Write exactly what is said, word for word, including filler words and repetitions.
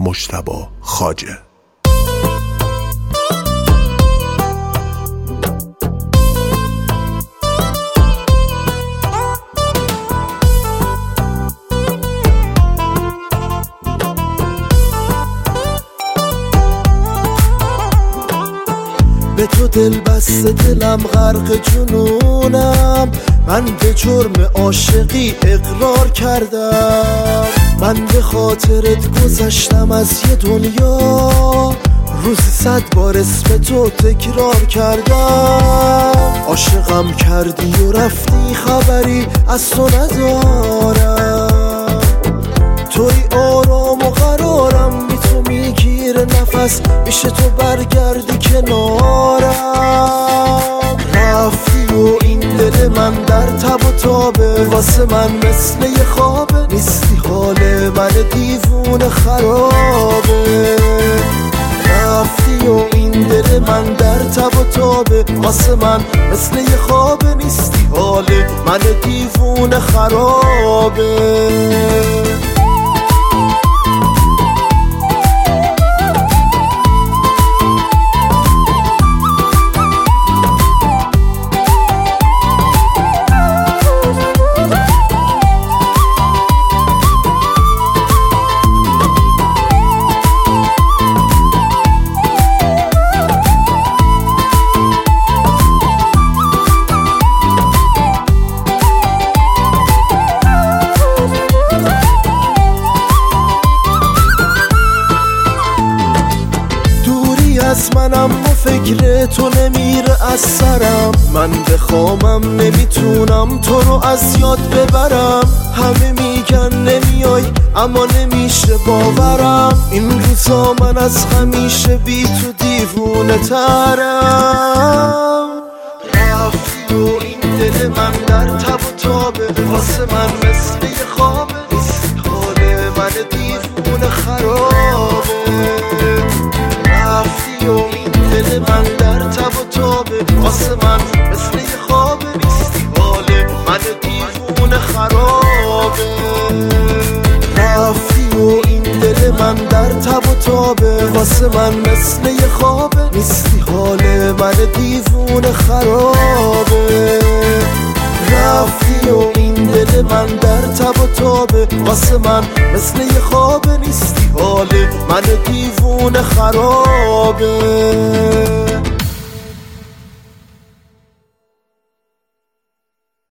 مجتبی خواجه. به تو دل بسته دلم غرق جنونم، من به جرم عاشقی اقرار کردم. من به خاطرت گذشتم از یه دنیا، روزی صد بار اسم تو تکرار کردم. عاشقم کردی و رفتی خبری از تو ندارم. توی آرام و قرارم، بی تو میگیره نفس، میشه تو برگردی کنارم. رفتی و این دل من در تب و تابه، واسه من مثل یه خوابه، نیستی حال من دیوونه خرابه. رفتی و این دل من در تب و تابه، واسه من مثل یه خوابه، نیستی حال من دیوونه خرابه. از منم و فکر تو نمیره از سرم، من بخوامم نمیتونم تو رو از یاد ببرم. همه میگن نمیای اما نمیشه باورم، این روزا من از همیشه بی تو دیوونه ترم. رفتی و این دل من در تب و تابه، واسه من مثل یه خوابه، نیست حال من دیوونه خرابه. رفتی و این دل من در تب و تابه، واسه من مثل یه خوابه، نیستی حال من دیوونه خرابه. رفتی و این دل من در تب و تابه، واسه من مثل یه خوابه، نیستی حال من دیوونه خرابه. رفتی و این دل من در تب و تابه، واسه من مثل یه خوابه، نیستی حال من دیوونه خرابه.